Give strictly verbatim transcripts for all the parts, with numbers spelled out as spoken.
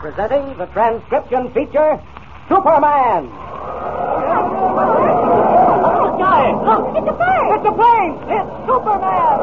presenting the transcription feature, Superman. Oh, guy! Look, it's a plane! It's a plane! It's Superman!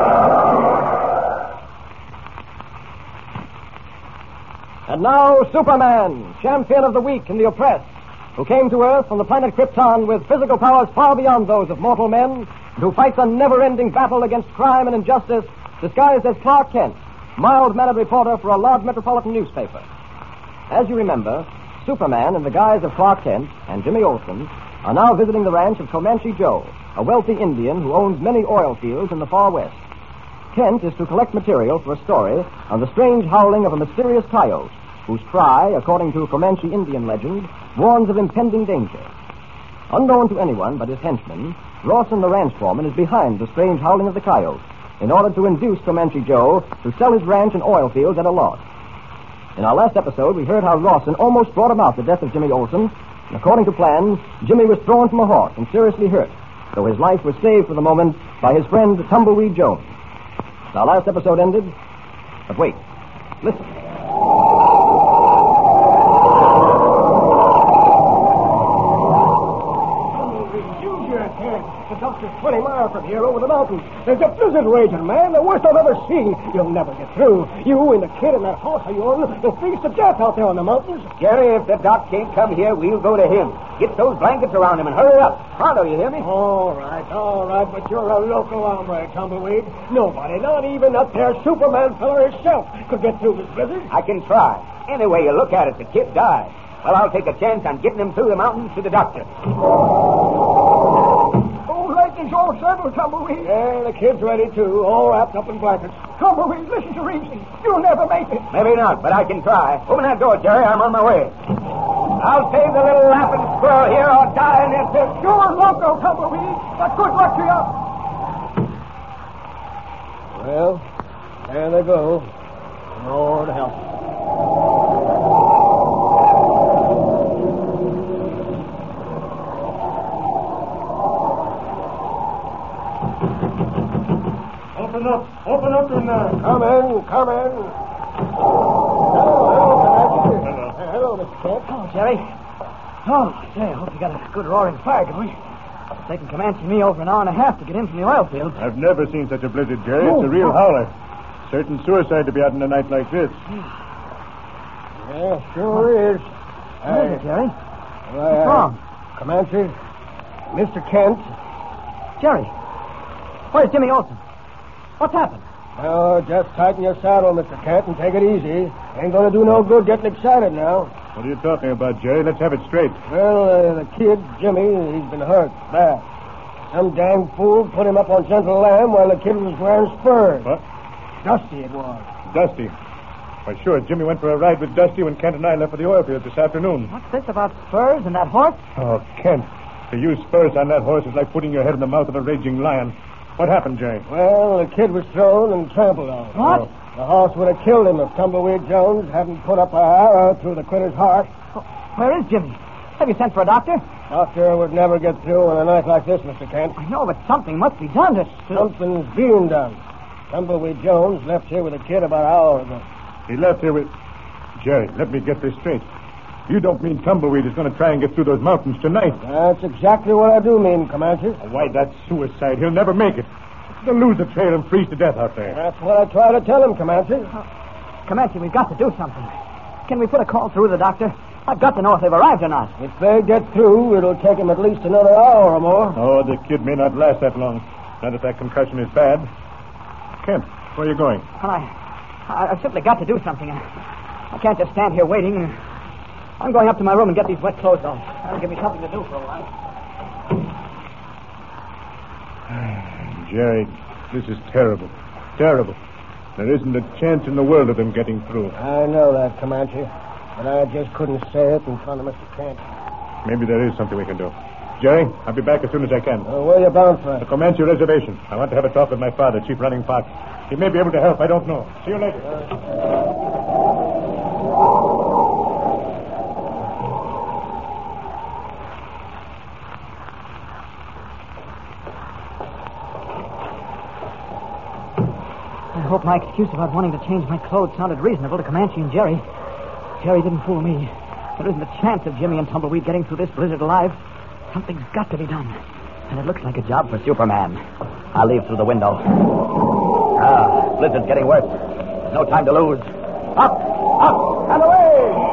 And now, Superman, champion of the weak and the oppressed, who came to Earth from the planet Krypton with physical powers far beyond those of mortal men, and who fights a never-ending battle against crime and injustice, disguised as Clark Kent, mild-mannered reporter for a large metropolitan newspaper. As you remember, Superman, in the guise of Clark Kent and Jimmy Olsen, are now visiting the ranch of Comanche Joe, a wealthy Indian who owns many oil fields in the far west. Kent is to collect material for a story on the strange howling of a mysterious coyote, whose cry, according to Comanche Indian legend, warns of impending danger. Unknown to anyone but his henchmen, Rawson the ranch foreman is behind the strange howling of the coyote in order to induce Comanche Joe to sell his ranch and oil fields at a loss. In our last episode, we heard how Rawson almost brought about the death of Jimmy Olsen, and according to plan, Jimmy was thrown from a horse and seriously hurt, though his life was saved for the moment by his friend Tumbleweed Jones. Our last episode ended, but wait, listen. The doctor's twenty miles from here over the mountains. There's a blizzard raging, man, the worst I've ever seen. You'll never get through. You and the kid and that horse of yours will freeze to death out there on the mountains. Jerry, if the doc can't come here, we'll go to him. Get those blankets around him and hurry up. Pronto, you hear me? All right, all right, but you're a local hombre, Tumbleweed. Nobody, not even up there Superman fella himself, could get through this blizzard. I can try. Any way you look at it, the kid died. Well, I'll take a chance on getting him through the mountains to the doctor. Lightning's all settled, Tumbleweed. Yeah, the kid's ready, too, all wrapped up in blankets. Tumbleweed, listen to reason. You'll never make it. Maybe not, but I can try. Open that door, Jerry. I'm on my way. I'll save the little laughing squirrel here or die in this. You're loco, Tumbleweed. But good luck to you. Well, there they go. Lord help them. Open up. Open up in there. Come in. Come in. Hello, hello, Hello. Uh, hello, Mister Kent. Oh, Jerry. Oh, say, I hope you got a good roaring fire going. It's taken Comanche and me over an hour and a half to get in from the oil fields. I've never seen such a blizzard, Jerry. Oh, it's a real oh. howler. Certain suicide to be out in a night like this. Yeah, sure is. What is it, Jerry? Why, What's uh, wrong? Comanche, Mister Kent. Jerry, where's Jimmy Olsen? What's happened? Oh, just tighten your saddle, Mister Kent, and take it easy. Ain't gonna do no good getting excited now. What are you talking about, Jerry? Let's have it straight. Well, uh, the kid, Jimmy, he's been hurt bad. Some dang fool put him up on Gentle Lamb while the kid was wearing spurs. What? Dusty it was. Dusty. Why, sure, Jimmy went for a ride with Dusty when Kent and I left for the oil field this afternoon. What's this about spurs and that horse? Oh, Kent, to use spurs on that horse is like putting your head in the mouth of a raging lion. What happened, Jerry? Well, the kid was thrown and trampled on. What? Oh, the horse would have killed him if Tumbleweed Jones hadn't put up an arrow through the critter's heart. Oh, where is Jimmy? Have you sent for a doctor? Doctor would never get through on a night like this, Mister Kent. I know, but something must be done to... Something's being done. Tumbleweed Jones left here with a kid about an hour ago. He left here with... Jerry, let me get this straight. You don't mean Tumbleweed is going to try and get through those mountains tonight? That's exactly what I do mean, Comanche. Why, that's suicide. He'll never make it. He'll lose the trail and freeze to death out there. That's what I try to tell him, Comanche. Uh, Comanche, we've got to do something. Can we put a call through the doctor? I've got to know if they've arrived or not. If they get through, it'll take them at least another hour or more. Oh, the kid may not last that long. Not if that concussion is bad. Kent, where are you going? Well, I, I, I've simply got to do something. I, I can't just stand here waiting. I'm going up to my room and get these wet clothes off. That'll give me something to do for a while. Jerry, this is terrible. Terrible. There isn't a chance in the world of them getting through. I know that, Comanche. But I just couldn't say it in front of Mister Kent. Maybe there is something we can do. Jerry, I'll be back as soon as I can. Uh, where are you bound for? The Comanche Reservation. I want to have a talk with my father, Chief Running Fox. He may be able to help. I don't know. See you later. Uh... I hope my excuse about wanting to change my clothes sounded reasonable to Comanche and Jerry. Jerry didn't fool me. There isn't a chance of Jimmy and Tumbleweed getting through this blizzard alive. Something's got to be done. And it looks like a job for Superman. I'll leave through the window. Ah, blizzard's getting worse. There's no time to lose. Up, up, and away!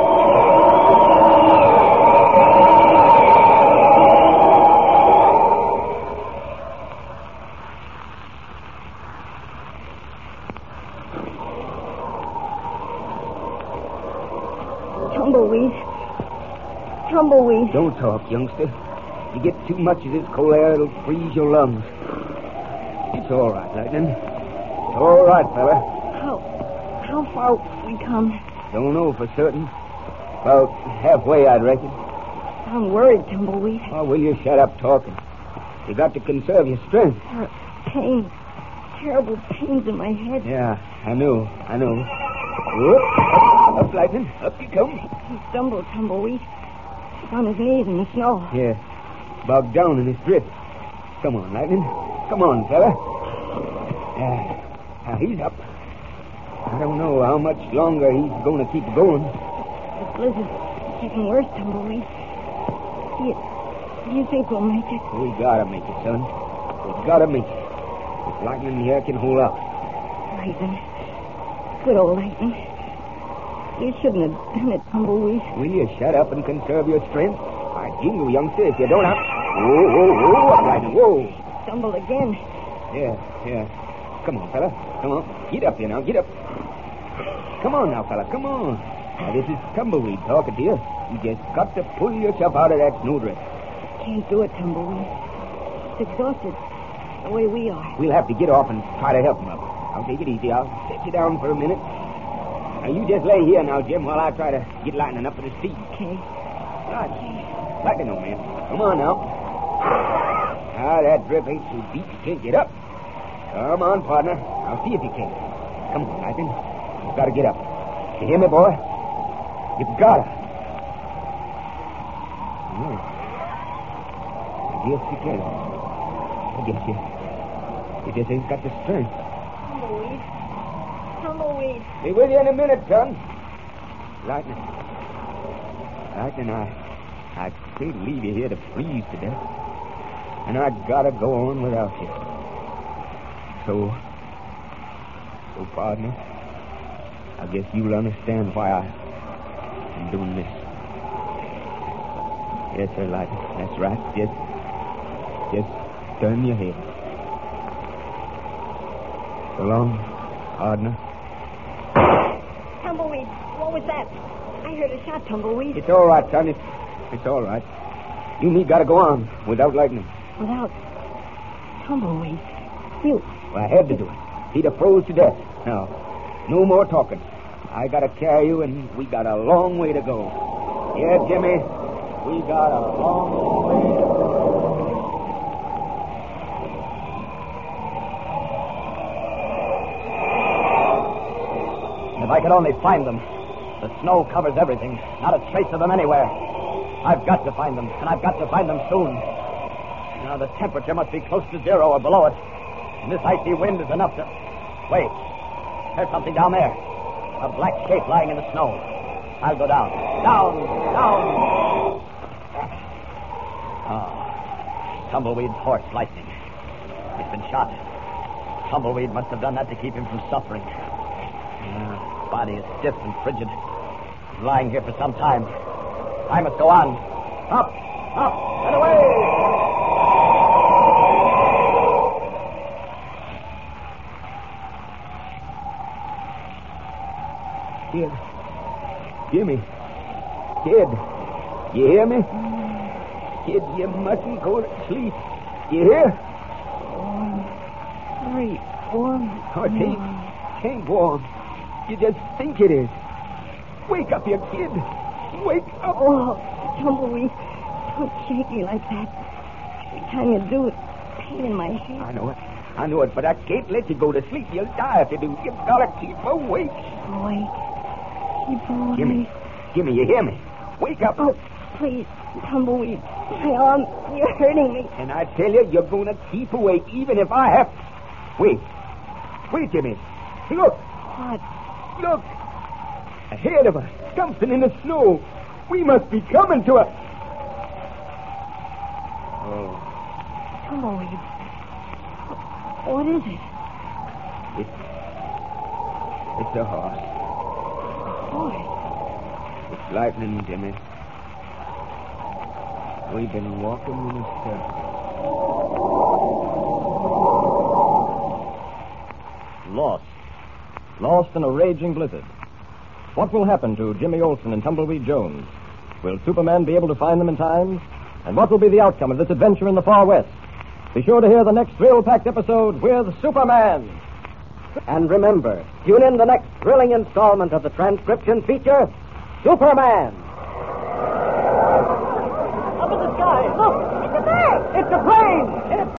Tumbleweed. Tumbleweed. Don't talk, youngster. You get too much of this cold air, it'll freeze your lungs. It's all right, Lightning. It's all right, fella. How, how far we come? Don't know for certain. About halfway, I'd reckon. I'm worried, Tumbleweed. Oh, will you shut up talking? You got to conserve your strength. There are pains. Terrible pains in my head. Yeah, I know, I know. Whoop. Up, Lightning. Up you come. He stumbled, Tumbleweed. He's on his knees in the snow. Yeah, bogged down in his drift. Come on, Lightning. Come on, fella. Yeah, now he's up. I don't know how much longer he's going to keep going. The blizzard's getting worse, Tumbleweed. Do you, do you think we'll make it? We gotta make it, son. We gotta make it. If Lightning here can hold out. Lightning. Good old Lightning. You shouldn't have done it, Tumbleweed. Will you shut up and conserve your strength? I jingle, youngster, if you don't have... Whoa, whoa, whoa, up, Lightning, whoa. Stumbled again. Yeah, yeah. Come on, fella. Come on. Get up here now, get up. Come on now, fella, come on. Now, this is Tumbleweed talking to you. You just got to pull yourself out of that snowdrift. Can't do it, Tumbleweed. It's exhausted. The way we are. We'll have to get off and try to help him up. I'll take it easy. I'll set you down for a minute. Now, you just lay here now, Jim, while I try to get Lightning up to his feet. Okay. Right. Lightning, old man. Come on now. Ah, that drift ain't so deep you can't get up. Come on, partner. I'll see if you can. Come on, Lightning. You've got to get up. You hear me, boy? You've got to. Yeah. I guess you can. I guess you... You just ain't got the strength. Tumbleweed. Tumbleweed. Be with you in a minute, son. Lightning. Lightning, I... I can't leave you here to freeze to death. And I gotta go on without you. So... So, partner, I guess you'll understand why I... I'm doing this. Yes, sir, Lightning. That's right. Just... Just turn your head. So long, partner. Tumbleweed. What was that? I heard a shot, Tumbleweed. It's all right, son. It's, it's all right. You need gotta go on without Lightning. Without Tumbleweed. You... Well, I had to do it. He'd have froze to death. Now, no more talking. I gotta carry you, and we got a long way to go. Yeah, Jimmy, we got a long way to go. If I could only find them. The snow covers everything. Not a trace of them anywhere. I've got to find them, and I've got to find them soon. Now, the temperature must be close to zero or below it. And this icy wind is enough to... Wait. There's something down there. A black shape lying in the snow. I'll go down. Down! Down! Oh. Tumbleweed's horse, Lightning. He's been shot. Tumbleweed must have done that to keep him from suffering. Uh, his body is stiff and frigid. He's lying here for some time. I must go on. Up! Up! And away! Kid. Jimmy. Kid. You hear me? Kid, you mustn't go to sleep. You hear? Warm. Very warm. Oh, it ain't, ain't warm. You just think it is. Wake up, you kid. Wake up. Oh, Tumbleweed. Don't shake me like that. Every time you do, it's pain in my head. I know it. I know it, but I can't let you go to sleep. You'll die if you do. You've got to keep awake. Awake. Keep awake. Jimmy. Jimmy, you hear me? Wake up. Oh, please, Tumbleweed. My arm, you're hurting me. And I tell you, you're going to keep awake even if I have... Wait. Wait, Jimmy. Look. What? Look. Ahead of us, something in the snow. We must be coming to a... Oh, Tumbleweed. What is it? it's... It's a horse. Horse. It's lightning, Jimmy. We've been walking in a circle. Lost. Lost in a raging blizzard. What will happen to Jimmy Olsen and Tumbleweed Jones? Will Superman be able to find them in time? And what will be the outcome of this adventure in the far west? Be sure to hear the next thrill-packed episode with Superman. And remember, tune in the next thrilling installment of the transcription feature, Superman.